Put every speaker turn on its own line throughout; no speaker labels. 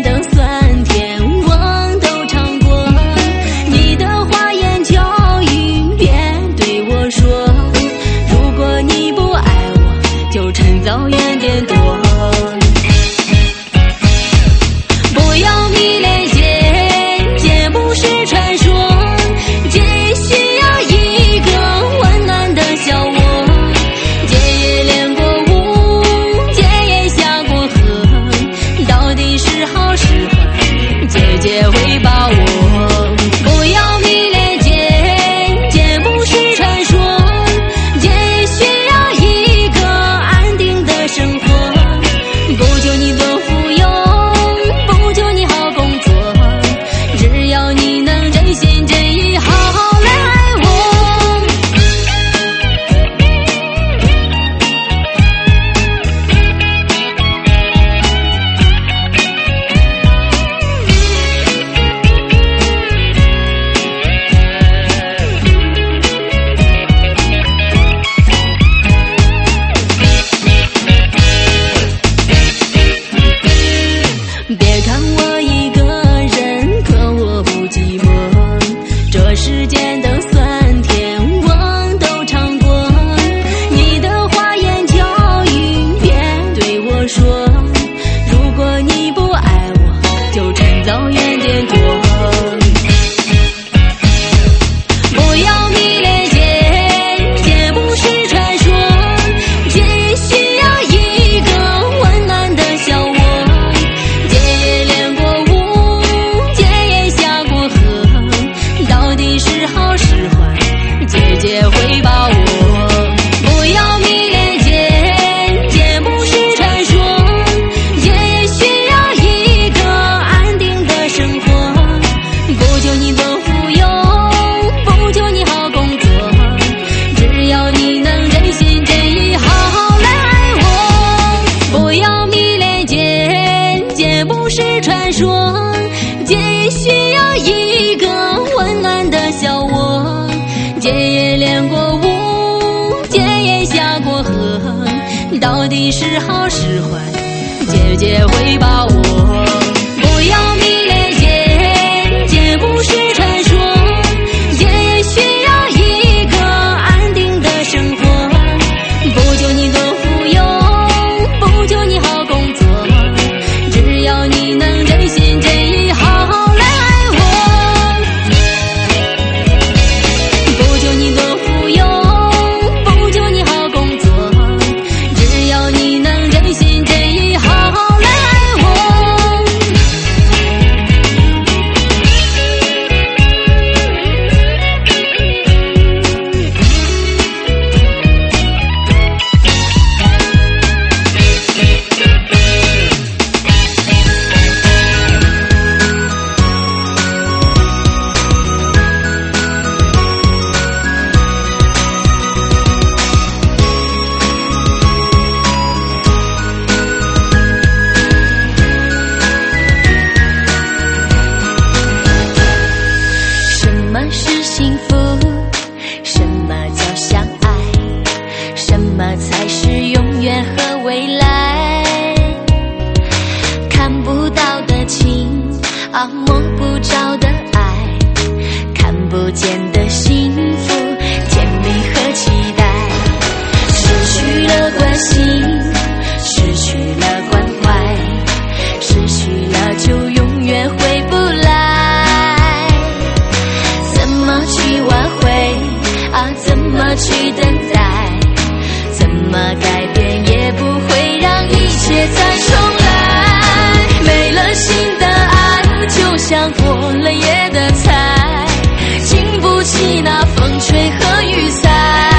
的酸甜我都尝过，你的花言巧语别对我说，如果你不爱我，就趁早远点躲。不要迷恋姐不是传说，姐需要一个温暖的小窝。姐也练过舞，姐也下过河，到底是好是坏，姐姐会把握。不要迷恋姐不是传说，姐需要一个安定的生活。不求你多富有，不求你好工作，只要你能真心真意好好来爱我。别看我一个人，可我不寂寞，这世间的酸甜我都尝过，你的花言巧语别对我说，如果你不爱我，就趁早远点躲。不要迷恋姐不是传说，姐需要一个温暖的小窝。姐也练过舞，姐也下过河，到底是好是坏，姐姐会把握。不要迷恋姐不是传说，姐也需要一个安定的生活。不求你多富有，不求你好工作，只要你能真心真意好好来爱我。不要迷恋姐不是传说，姐也需要一个温暖的小窝。姐也练过舞，姐也下过河，到底是好是坏，姐姐会把握。不要迷恋姐不是传说，姐也需要一个安定的生活。不求你多富有，不求你好工作，只要你能真心真意好好来爱我。不求你多富有，不求你好工作，只要你能真心真意好好来爱我。什么是幸福？什么叫相爱？什么才是永远和未来？看不到的情啊，摸不着的爱，看不见的幸福，甜蜜和期待。失去了关心，失去了关怀，失去了就永远回不来。怎么去挽回啊？怎么去等待？怎么改变也不会让一切再重来。没了新的爱，就像过了夜的菜，经不起那风吹和雨伞。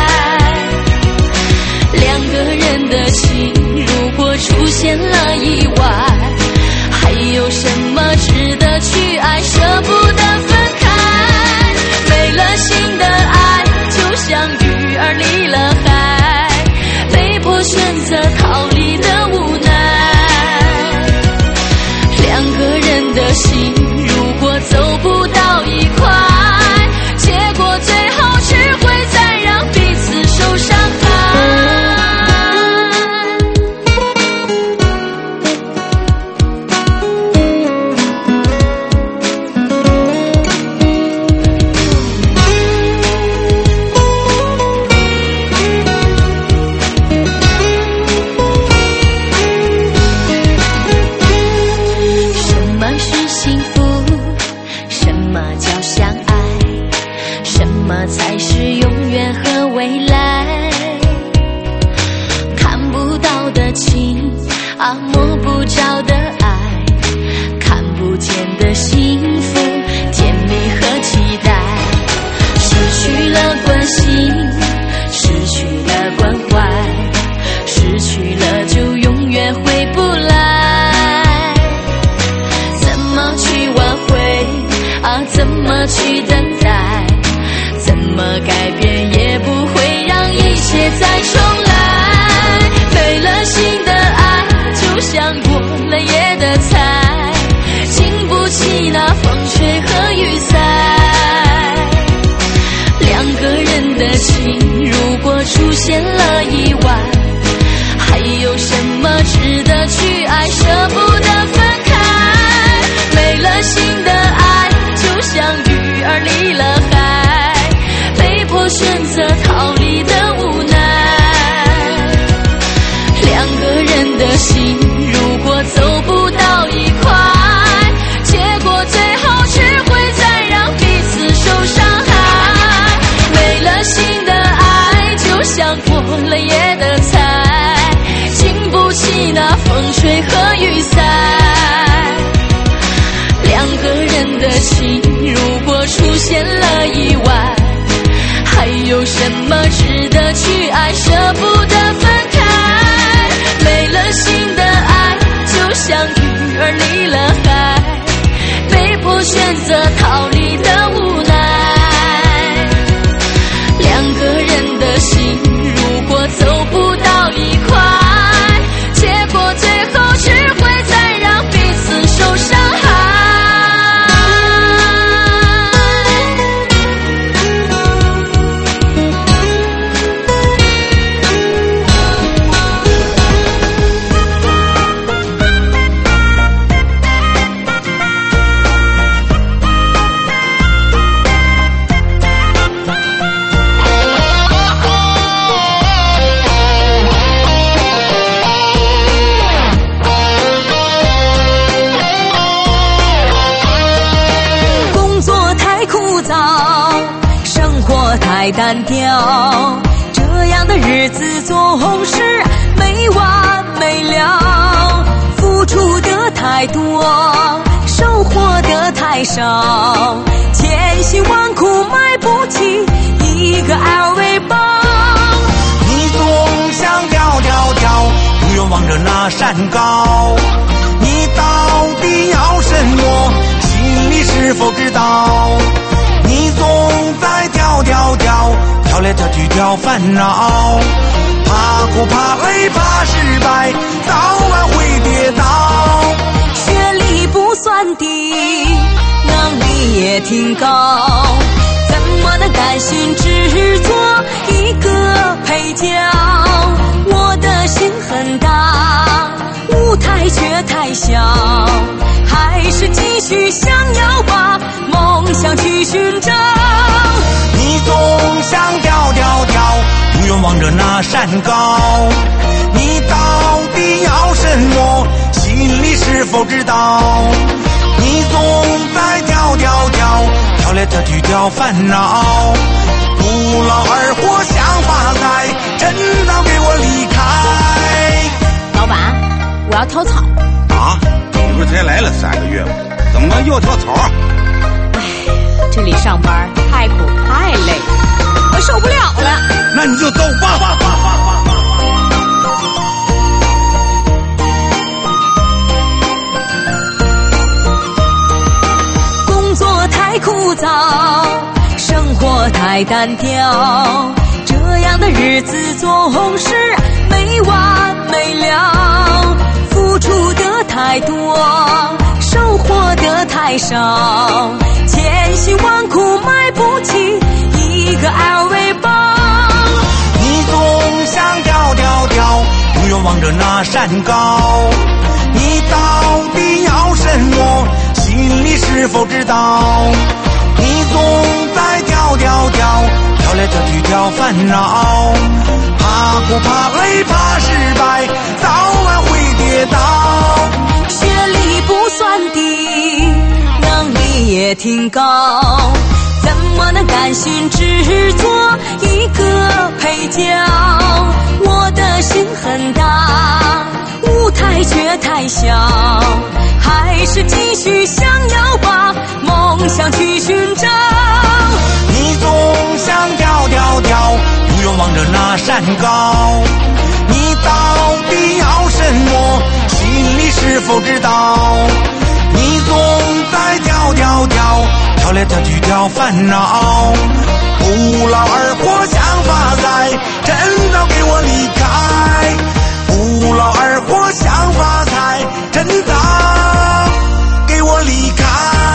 两个人的情，如果出现了意外，还有什么值得去爱，舍不得分开。没了新的爱，就像鱼儿离了海，被迫选择逃离的无奈。两个人的心，如果走不到一块，结果最后只会再让彼此受伤害。 去等待，怎么改变也不会让一切再重来。没了心的爱，就像过了夜的菜，经不起那风吹和雨晒。两个人的情，如果出现了意外，还有什么值得去爱，舍不得分开。没了心的爱，就像鱼儿离了海，被迫选择逃离的无奈。两个人的心，如果走不到一块，结果最后只会再让彼此受伤害。没了心的爱，就像过了夜的菜，经不起那风吹和雨晒。两个人的情，如果出现了意外，还有什么值得去爱，舍不得分开。没了心的爱，就像鱼儿离了海，被迫选择逃离的无奈。两个人的心，如果走不到一块，结果最后只会再让彼此受伤害。太单调，这样的日子总是没完没了。付出的太多，收获的太少，千辛万苦买不起一个 LV 包。
你总想跳跳跳，永远望着那山高。你到底要什么？心里是否知道？你总在跳跳跳，跳来跳去跳烦恼，怕苦怕累怕失败，早晚会跌倒。
学历不算低，能力也挺高，怎么能甘心只做一个配角？我的心很大，舞台却太小，还是继续想要把梦想去寻找。
你总想跳跳跳，永远望着那山高。你到底要什么？心里是否知道？你总在跳跳跳，跳来跳去跳烦恼，不劳而获想发财，趁早给我离开。
老板，我要跳槽。
啊，你们才来了3个月吗？怎么又跳槽啊？
这里上班太苦太累，我受不了了。
那你就走吧。
工作太枯燥，生活太单调，这样的日子总是没完没了。付出的太多，收获的太少，千辛万苦买不起一个 LV 包。
你总想跳跳跳，永远望着那山高。你到底要什么？心里是否知道？你总在跳跳跳，跳来跳去跳烦恼，怕苦怕累怕失败，早晚会跌倒。
学历不算低，能力也挺高，怎么能甘心只做一个配角？我的心很大，舞台却太小，还是继续想要把梦想去寻找。
你总想跳跳跳，永远望着那山高。你到底要什么？心里是否知道？你总在跳跳跳，跳来了他去掉烦恼，不劳而获想发财，真早给我离开，不劳而获想发财，真早给我离开。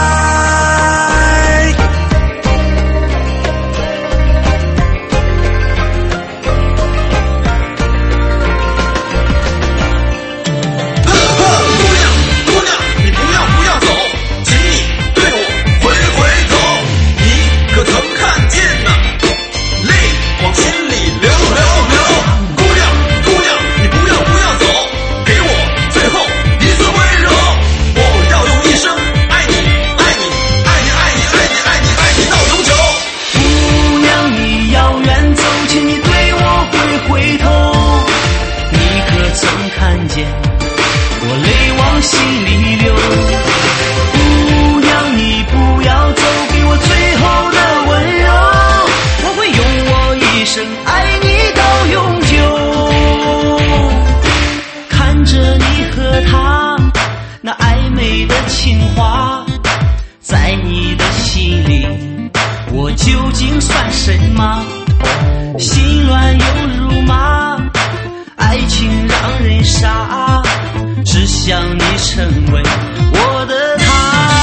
究竟算什么？心乱又如麻，爱情让人傻，只想你成为我的他。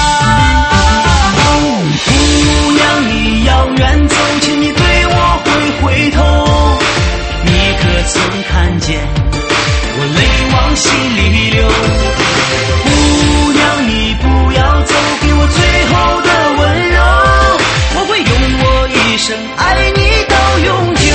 不让你遥远走，请你对我回头。你可曾看见我泪往心里流？不让你不要走，给我最后的温柔。我会用我一生爱你到永久。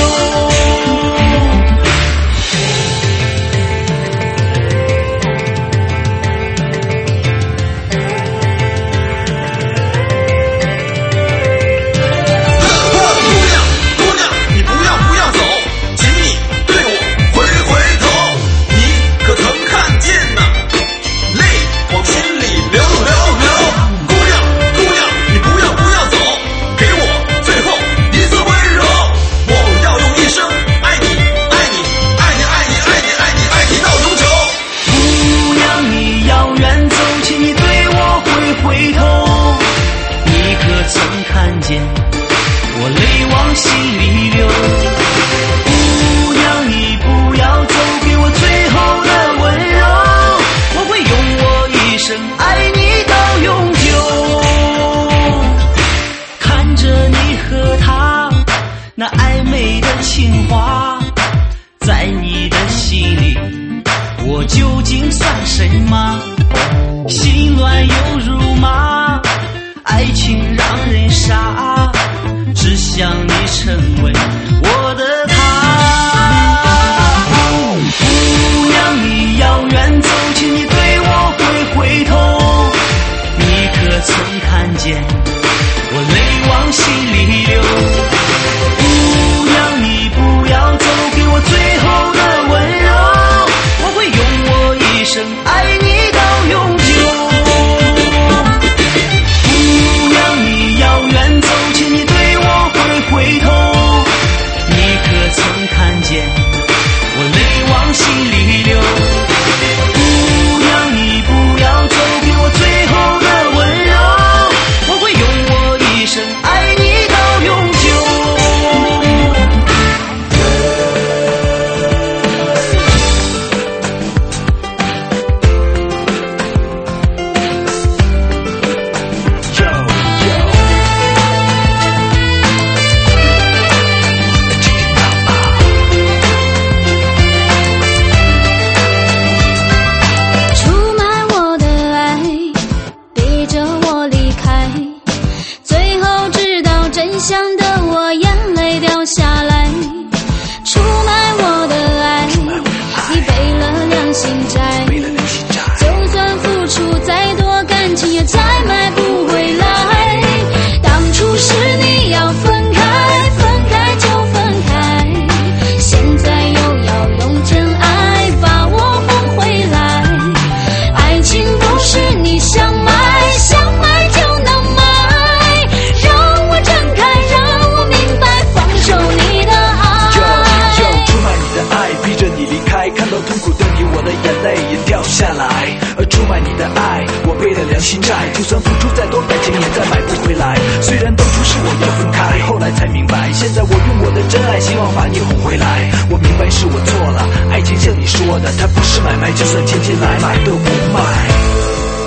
姑娘，你不要走，请你对我回头。你可曾看见呐，泪往心里流。姑娘，你不要走。给我最后一次温柔，我要用一生爱你到永久。
不让你遥远走，请你对我回头。你可曾看见我泪往心里流？不让你不要走，给我最后的温柔。我会用我一生爱你到永久。看着你和他那暧昧的情话，在你的心里我究竟算什么？心乱又如麻，爱情让人傻，只想你成为我的他。不让你遥远走，请你对我回头。你可曾看见我泪往心里流？不让你不要走，给我最后的温柔。我会用我一生爱你到永久。不让你遥远走，请你对我回头。你可曾看见我泪往心里流？不让你不要走，给我最后的温柔。我会用我一生爱你到永久。
出卖我的爱，逼着我离开，最后知道真相的我眼泪掉下来。出卖我的爱，你背了良心债，就算付出再多感情也再买不回来。当初是你要分开，分开就分开，现在又要用真爱把我哄回来。爱情不是你想买就能买，让我睁开，让我明白，放手你的爱。
出卖你的爱，逼着你离开，看到痛苦的你，我的眼泪也掉下来。出卖你的爱，我背了良心债，就算付出再多感情也再买不回回来。虽然当初是我要分开，后来才明白，现在我用我的真爱，希望把你哄回来。我明白是我错了，爱情像你说的，它不是买卖，就算千金来买都不卖。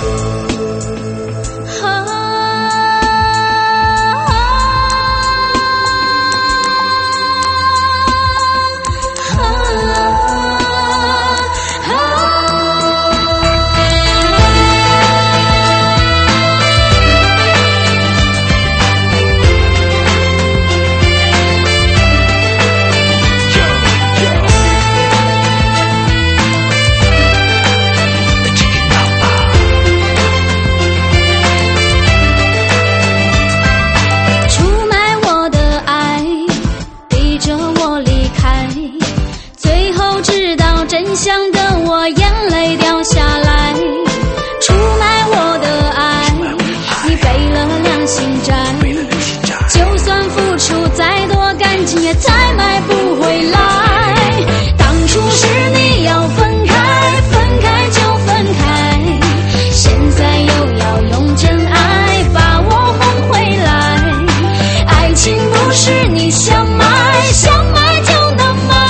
真相的我眼泪掉下来，出卖我的爱，你背了良心债，就算付出再多感情也再买不回来。当初是你要分开，分开就分开，现在又要用真爱把我哄回来。爱情不是你想买，想买就能买。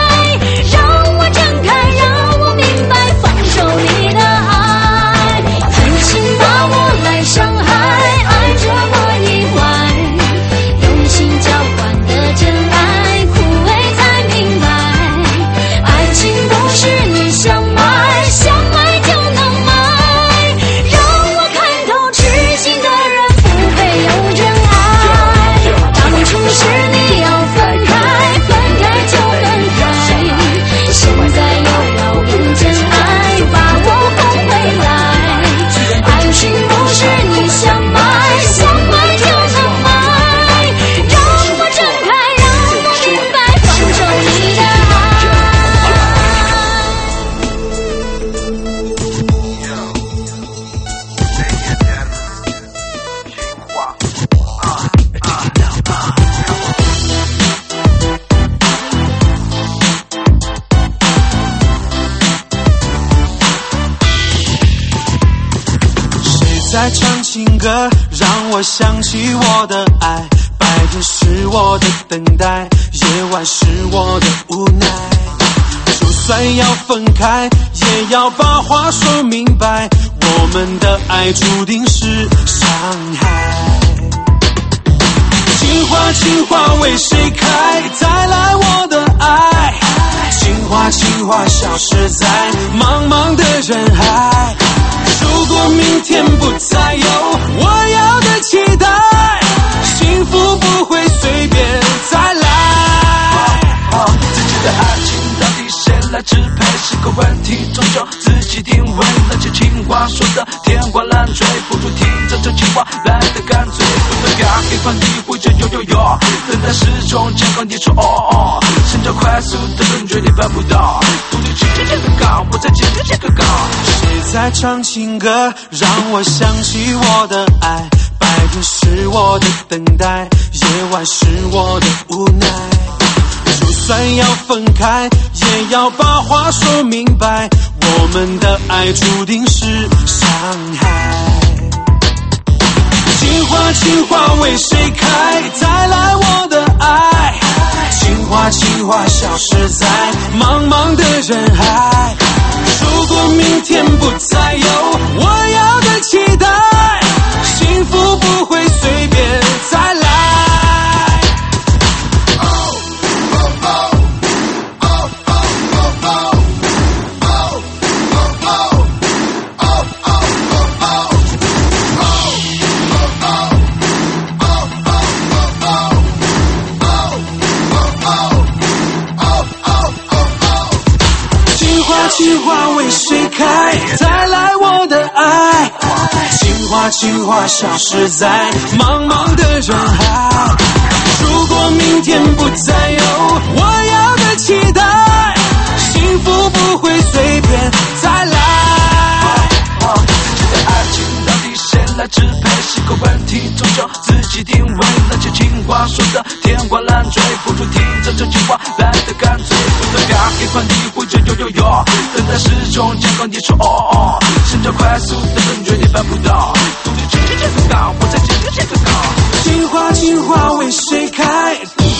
在唱情歌，让我想起我的爱。白天是我的等待，夜晚是我的无奈。就算要分开，也要把话说明白。我们的爱注定是伤害。情话情话为谁开？再来我的爱。情话情话消失在茫茫的人海。如果明天不再有我要的期待，幸福不会随便再来。
自己的爱情到底谁来支配是个问题，终究自己定位。那些情话说的天花乱坠，不如听着这情话来的干脆。不能让黑板你会着有等待始终健康你说哦，心跳快速的感觉你办不到，独立去这个岗，我在接着这个岗。
谁在唱情歌，让我想起我的爱。白天是我的等待，夜晚是我的无奈。就算要分开，也要把话说明白。我们的爱注定是伤害。情话情话为谁开？再来我的爱。情话情话消失在茫茫的人海。如果明天不再有我要的期待，幸福不会随便再来。情话为谁开？再来我的爱。情话情话消失在茫茫的人海。如果明天不再有我要的期待，幸福不会随便再来。
自己的爱情到底谁来支配是个问题，终究自己定位。那些情话说的天花乱坠，不如听着这句话来的干脆。不能让黑板你会着有等待始终健康你说哦，心跳快速的感觉你办不到，独立去这个岗，我在接着这个岗。
心化为水开。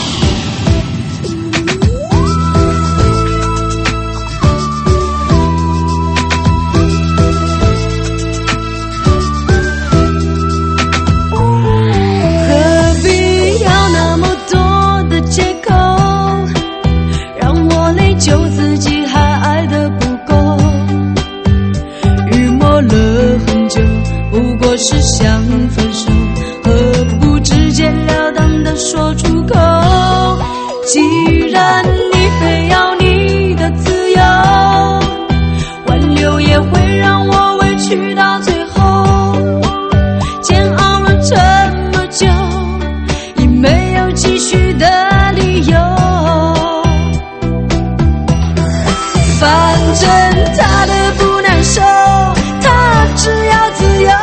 是想分手，何不直截了当的说出口？既然你非要你的自由，挽留也会让我委屈到最后。煎熬了这么久，已没有继续的理由。反正他的不难受，他只要自由。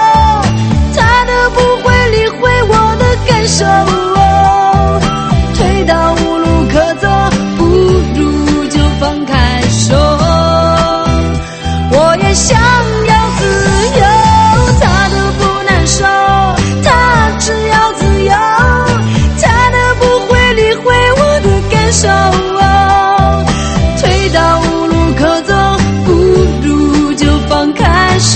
退到无路可走，不如就放开手。我也想要自由，他的不难受，他只要自由，他的不会理会我的感受。退到无路可走，不如就放开手。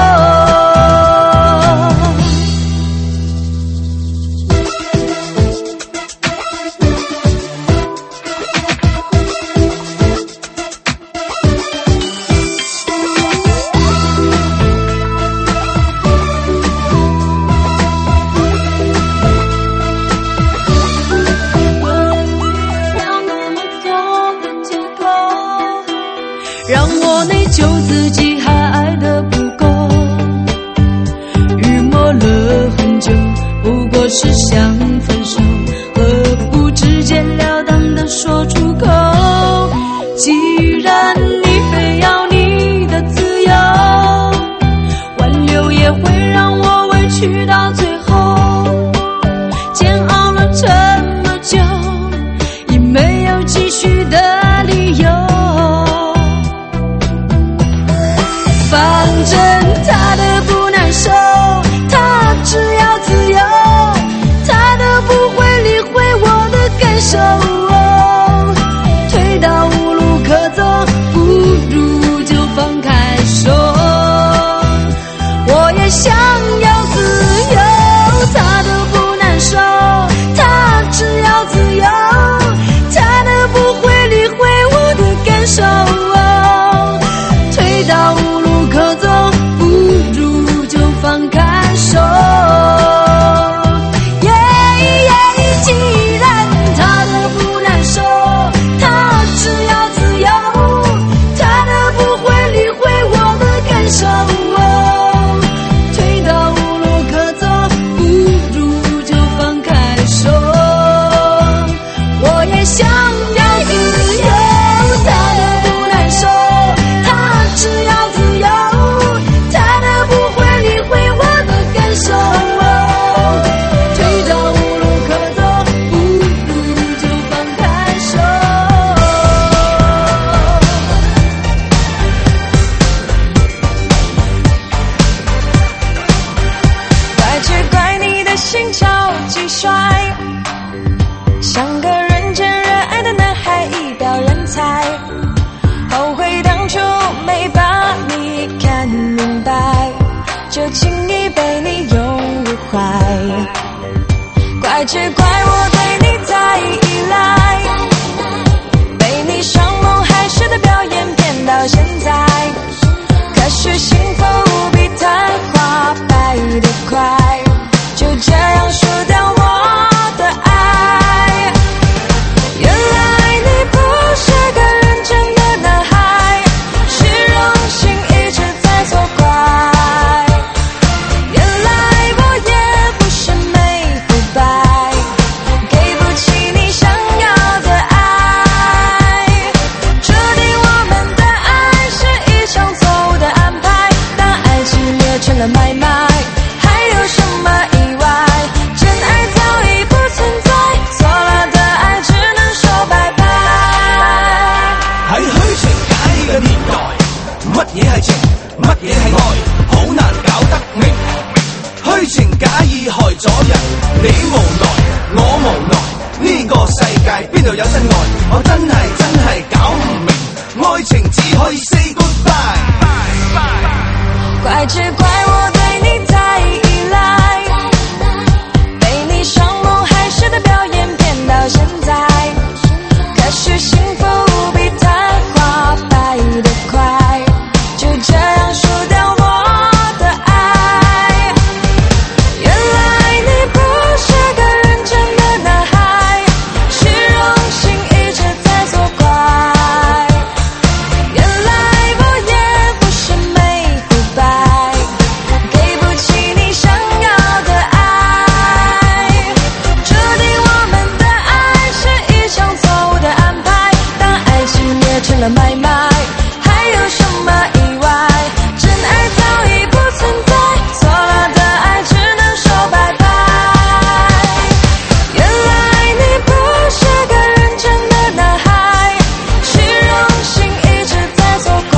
让我内疚自己还爱得不够，预谋了很久，不过是想分手，何不直截了当的说出口？既然你非要你的自由，挽留也会让我委屈到最后。煎熬了这么久，已没有继续的理由。反正他的不难受，他只要自由，他的不会理会我的感受。退到无路可走，不如就放开手。我也想要自由，他的不难受，他只要自由，他的不会理会我的感受。退到无路可走，不如就放开手。既然他的不难受，他只要自由，他的不会理会我的感受。退到无路可走，不如就放开手。我也想要自由，他的不难受，他只要自由，他的不会理会我的感受。退到无路可走，不如就放开手。
怪只怪你的心超级帅，像个认真热爱的男孩，一表人才。后悔当初没把你看明白，就轻易被你拥入怀。怪只怪我对你太依赖，被你上梦海誓的表演骗到现在。可是幸福比昙花败得快，就这样输掉我的爱。原来你不是个认真的男孩，虚荣心一直在作怪。原来我也不是没腐败，给不起你想要的爱。注定我们的爱是一场错误的安排，当爱情变成了买卖，还有什么意外？真爱早已不存在，错了的爱只能說拜拜。
喺虛情假意嘅年代，乜嘢係情，乜嘢係愛，好難搞得明。虛情假意害咗人，你無奈。 我無奈，呢個世界邊度有真愛？我真係搞唔明，愛情只可以 say goodbye。
怪只怪我對你太依賴，被你傷夢害死的表演騙到現在。可是幸福比曇花白得快，就這樣輸掉我的愛。原來你不是個認真的男孩，虛榮心一直在作怪。原來我也不是沒腐敗，給不起你想要的愛。注定我們的愛是一場錯誤的安排，當愛情也成了買賣，還有什麼意外？真愛早已不存在，錯了的愛只能說拜拜。原來你不是個認真的男孩，虛榮心一直在作怪。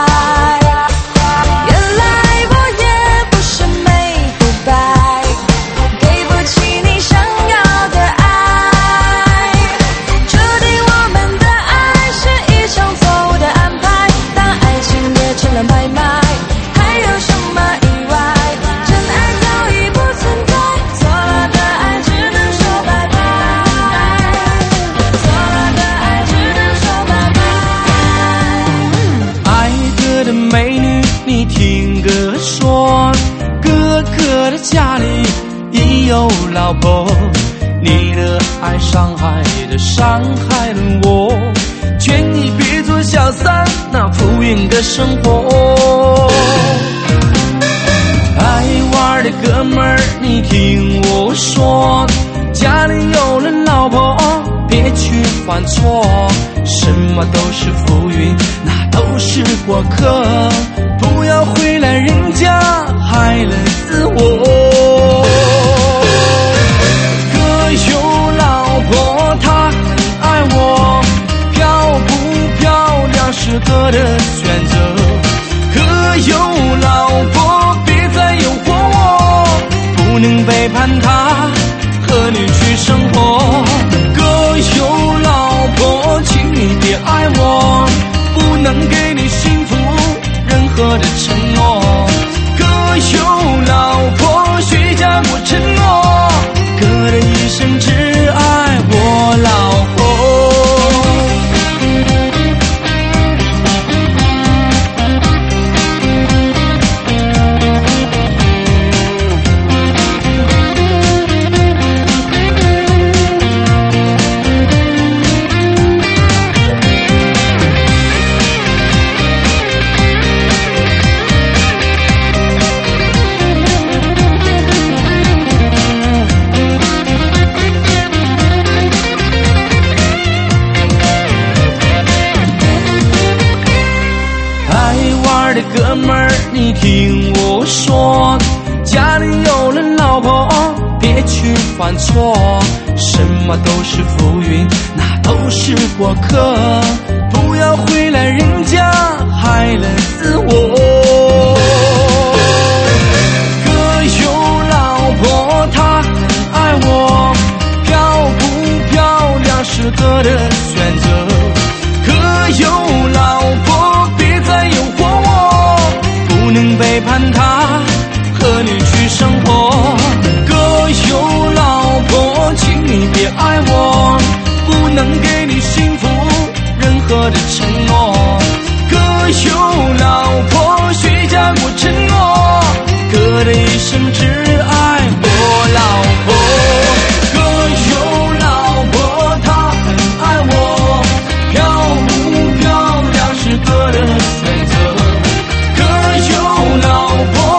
原來我也不是沒腐敗，給不起你想要的愛。注定我們的愛是一場錯誤的安排，當愛情也成了買賣，還有什麼意外？真愛早已不存在，錯了的愛只能說拜拜，錯了的愛只能說拜拜。
爱哥的美女，你听哥说，哥哥的家里已有老婆，你的爱伤害了我，劝你别做小三，那浮云的生活。爱玩的哥们儿，你听我说，家里有了老婆，别去犯错，什么都是浮云，那都是过客，不要回来人家害了自我。哥有老婆，他很爱我，漂不漂亮是哥的选择，哥有老婆，别再诱惑我，不能背叛他，和你去生活。哥有老婆，请你别爱我，不能给你幸福任何的承诺。哥有老婆，许下过承诺，哥的一生只爱我老婆。的哥们儿，你听我说，家里有了老婆，别去犯错，什么都是浮云，那都是过客，不要回来人家害了自我。哥有老婆，他很爱我，漂不漂亮是哥的选择，哥有老婆，别再诱惑我，不能背叛他，和你去生活。哥有老婆，请你别爱我，不能给你幸福任何的承诺。哥有老婆，许下过承诺，哥的一生只爱我老婆。哥有老婆，她很爱我，漂不漂亮是哥的选择，哥有老婆，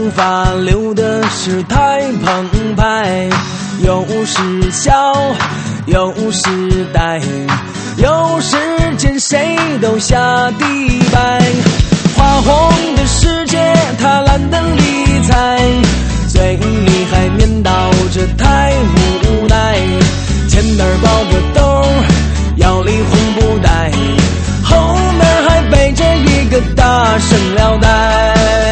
发流的是太澎湃，有时笑，有时呆，有时见谁都下地拜。花红的世界他懒得理睬，嘴里还念叨着太无奈，前面包个兜，腰里红布带，后面还背着一个大绳腰带。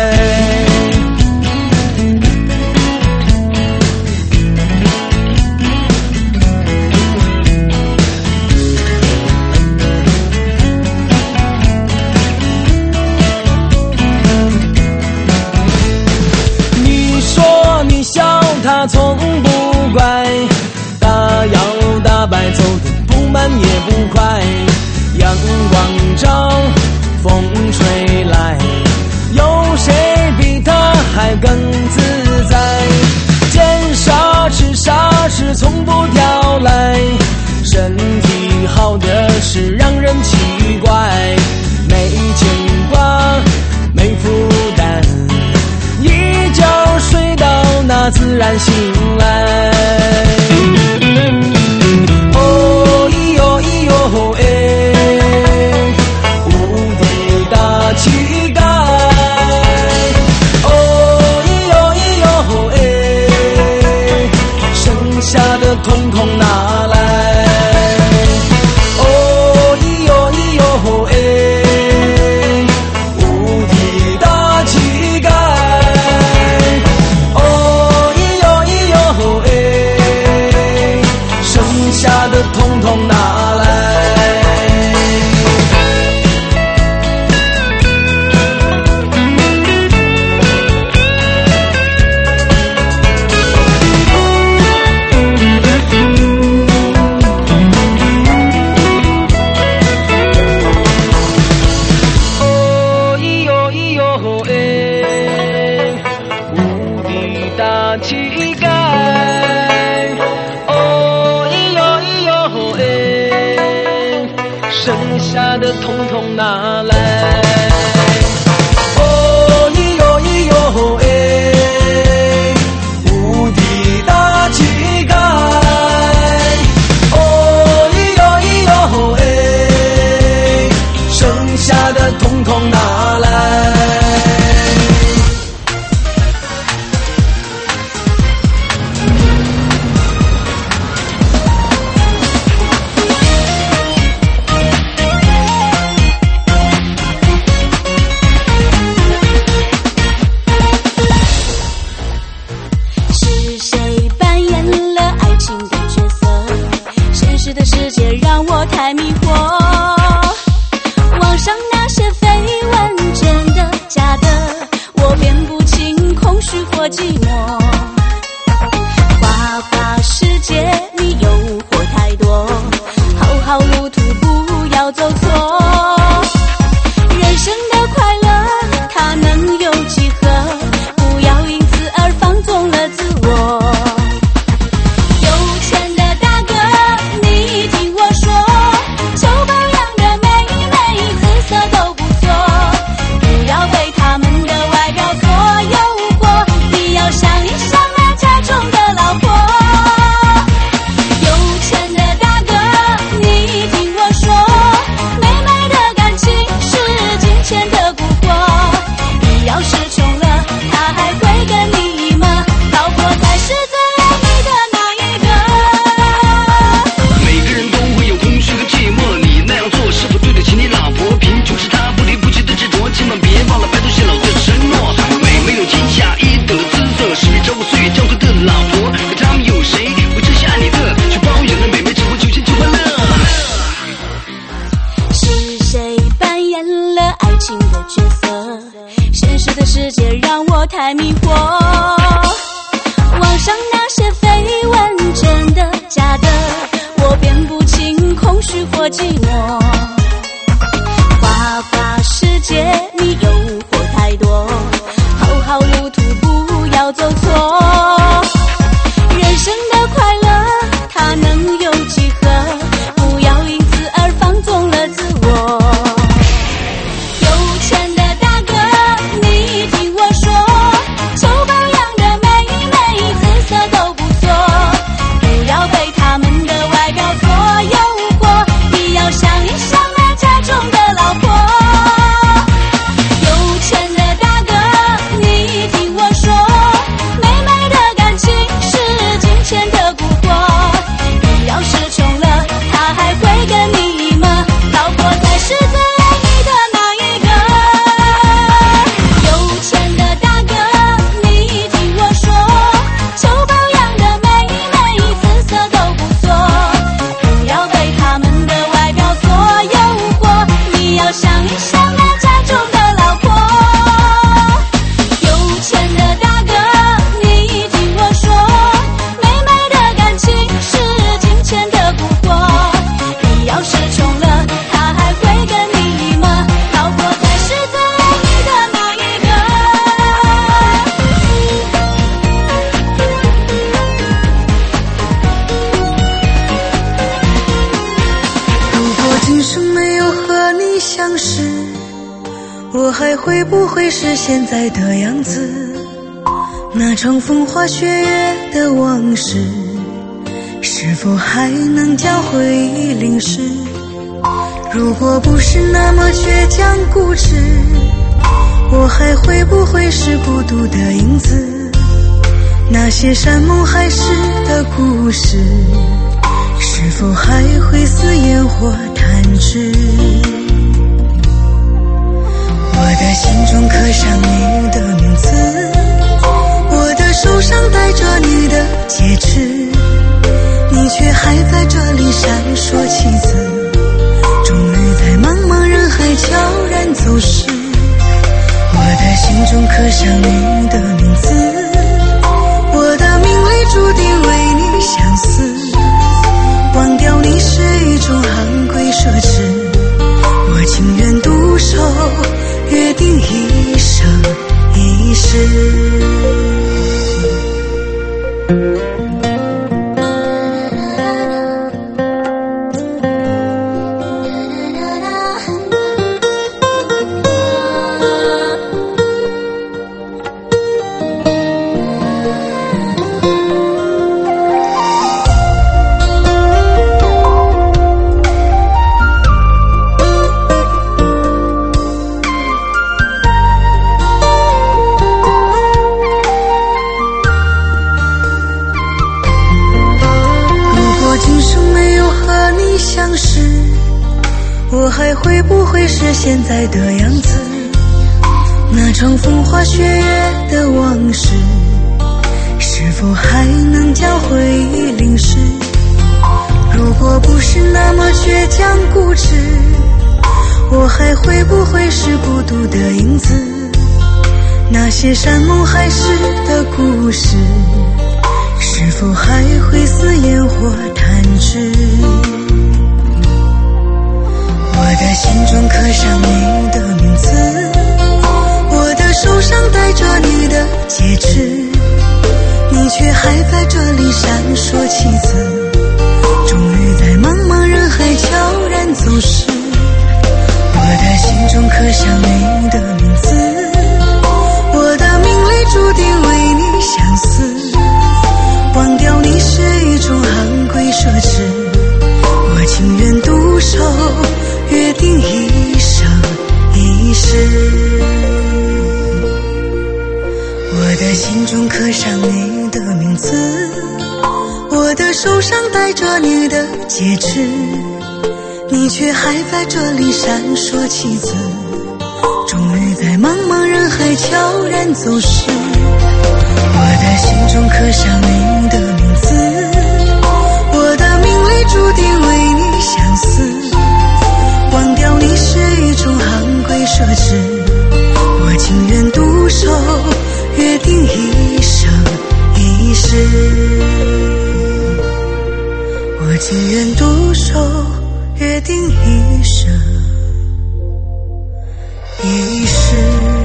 他从不怪，大摇大摆走得不慢也不快，阳光照，风吹来，有谁比他还更自在？见沙吃沙是从不挑来，身体好的是让人奇怪，没牵挂，没负担，一觉睡到那自然醒来。哦咿哟咿哟哎，无敌大气概。哦咿哟咿哟哎，剩下的统统拿来。哦咿哟咿哟哎，无敌大气概。下的统统拿来。哦咿哟咿哟哎，无敌大气概。剩下的统统拿来。哦咿哟咿哟哎，无敌大气概。哦咿哟咿哟哎，剩下的统统拿来。
太迷惑，网上那些绯闻真的假的，我辨不清空虚或寂寞。花花世界你诱惑太多，好好路途不要走错。人生的快乐它能有几何，不要因此而放纵了自我。太迷惑，网上那些绯闻真的假的，我辨不清空虚或寂寞。花花世界你诱惑太多，好好路途不要走错。人生的快乐它能有几何，不要因此而放纵了自我。有钱的大哥你听我说，
我还会不会是现在的样子？那场风花雪月的往事，是否还能将回忆淋湿？如果不是那么倔强固执，我还会不会是孤独的影子？那些山盟海誓的故事，是否还会似烟火弹指？我的心中刻上你的名字，我的手上戴着你的戒指，你却还在这里闪烁其词，终于在茫茫人海悄然走失。我的心中刻上你的名字，我的命里注定为你相思，忘掉你是一种昂贵奢侈，我情愿独守，约定一生一世。我还会不会是现在的样子？那场风花雪月的往事，是否还能将回忆淋湿？如果不是那么倔强固执，我还会不会是孤独的影子？那些山盟海誓的故事，是否还会似烟火弹指？我的心中刻上你的名字，我的手上戴着你的戒指，你却还在这里闪烁其词，终于在茫茫人海悄然走失。我的心中刻上你的名字，我的命里注定为你相思，忘掉你是一种昂贵奢侈，我情愿独守，约定一生一世。我的心中刻上你的名字，我的手上戴着你的戒指，你却还在这里闪烁其词，终于在茫茫人海悄然走失。我的心中刻上你的名字，我的命里注定为你相思，忘掉你是一种昂贵奢侈，我情愿独守，约定一生一世。我情愿独守，约定一生一世。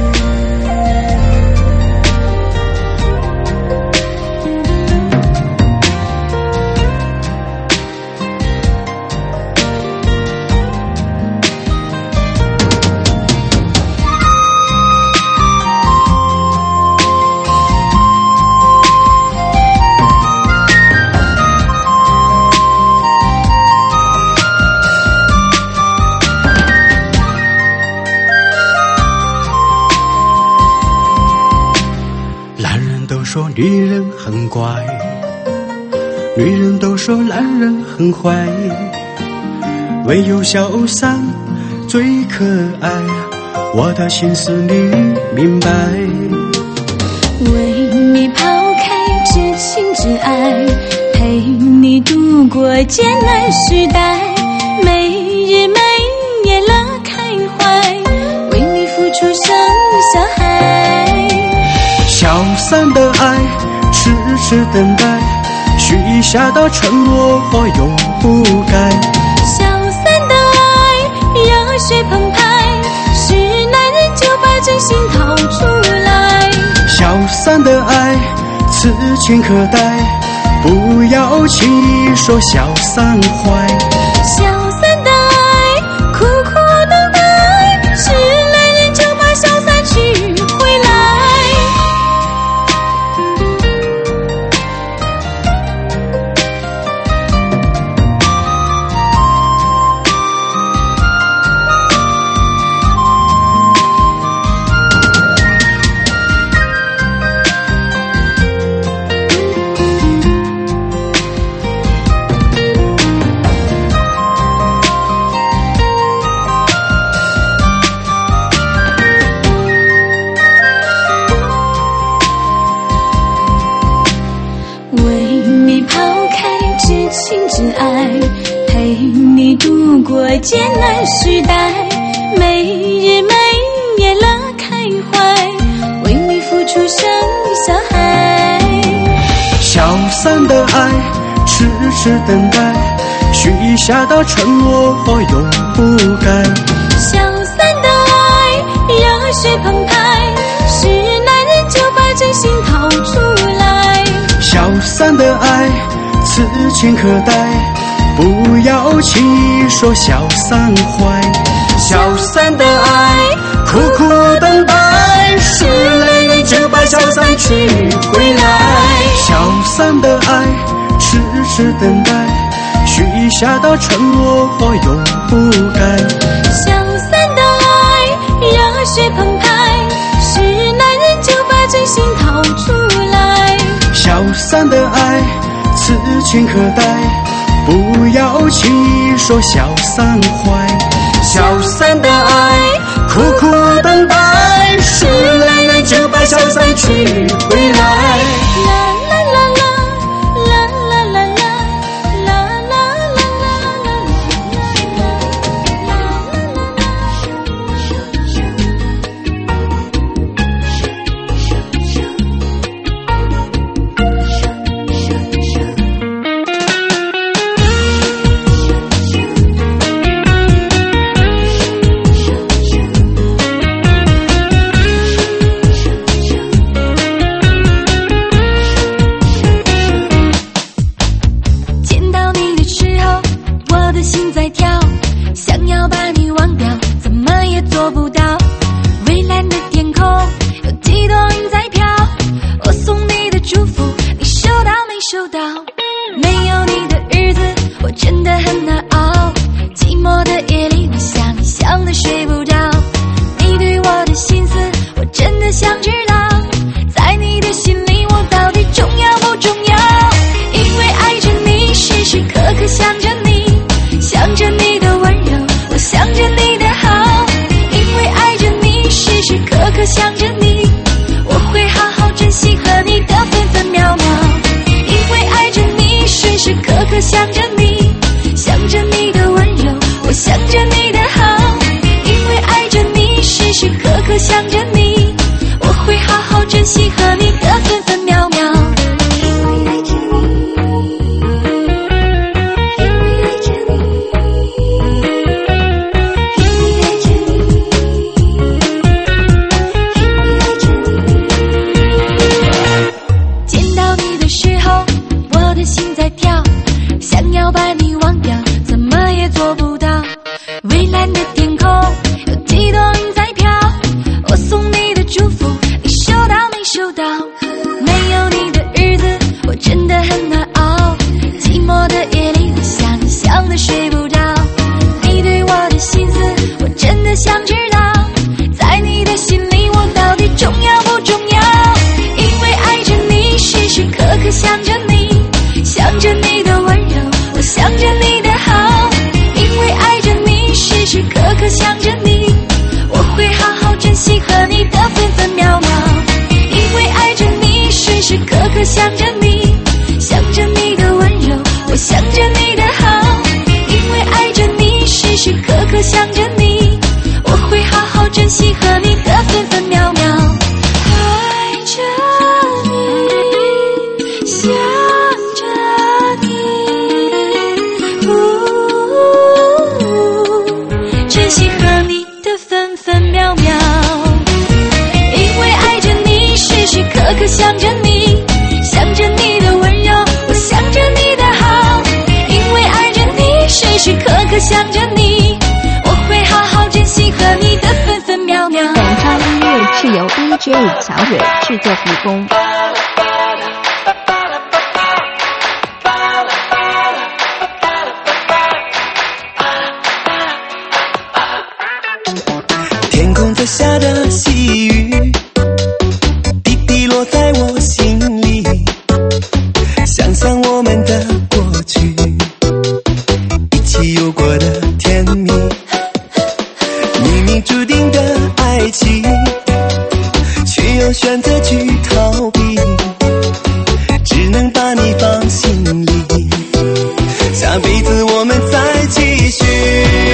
女人很乖，女人都说男人很坏，唯有小三最可爱，我的心思你明白。
为你抛开至亲至爱，陪你度过艰难时代，每日每夜乐开怀，为你付出生小孩。
小三的爱痴痴等待，许下的承诺永不改。
小三的爱热血澎湃，是男人就把真心掏出来。
小三的爱此情可待，不要轻易说小三坏。
小三的爱苦苦等待，是男人就把过艰难时代，每日每夜乐开怀，为你付出生小孩。
小三的爱，痴痴等待，许下的承诺永不改。
小三的爱，热血澎湃，是男人就把真心掏出来。
小三的爱，此情可待，不要轻易说小三坏。小三的爱，苦苦等待，是男人就把小三娶回来。小三的爱，痴痴等待，许下的承诺永不改。
小三的爱，热血澎湃，是男人就把真心掏出来。
小三的爱，此情可待，不要轻易说小三坏。小三的爱，苦苦等待，是男人就把小三娶回来。
DJ 曹蕊制作提供。
天空在下着细雨，滴滴落在我心里，想想我们的过去，一起有过的甜蜜，冥冥注定的爱情，却又选择去逃避，只能把你放心里，下辈子我们再继续。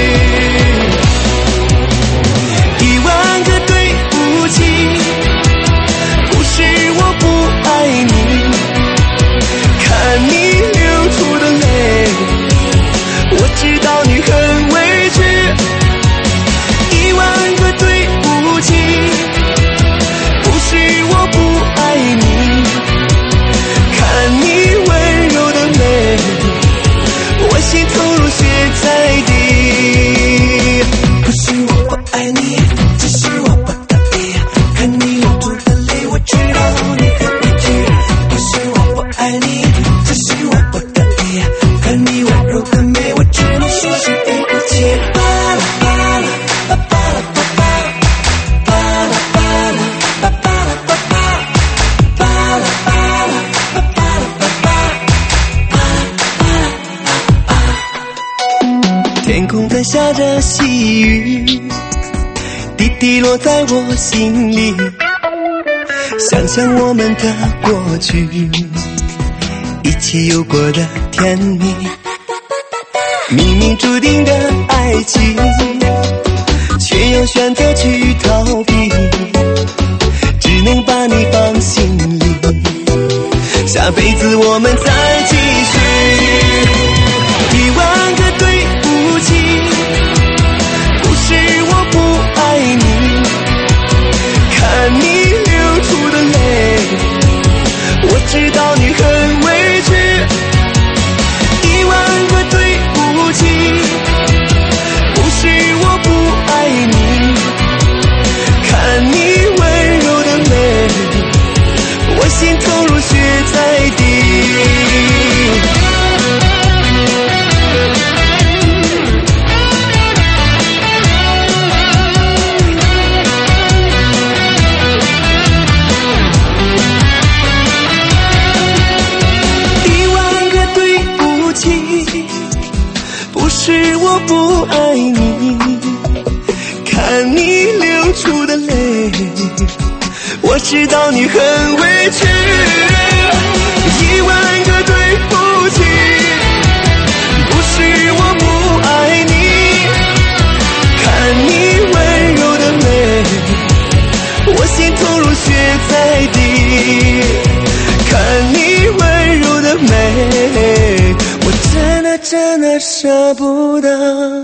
下着细雨，滴滴落在我心里。想想我们的过去，一起有过的甜蜜，冥冥注定的爱情，却又选择去逃避，只能把你放心里。下辈子我们再继续。10000个对不起，不是我不爱你，看你流出的泪，我知道你很委屈。10000个对不起，不是我不爱你，看你温柔的泪，我心痛如血在地。10000个对不起，不是我不爱你，看你流出的泪，我知道你很委屈。10000个对不起，不是我不爱你，看你温柔的泪，我心痛如血在地。看你温柔的美，我真的舍不得。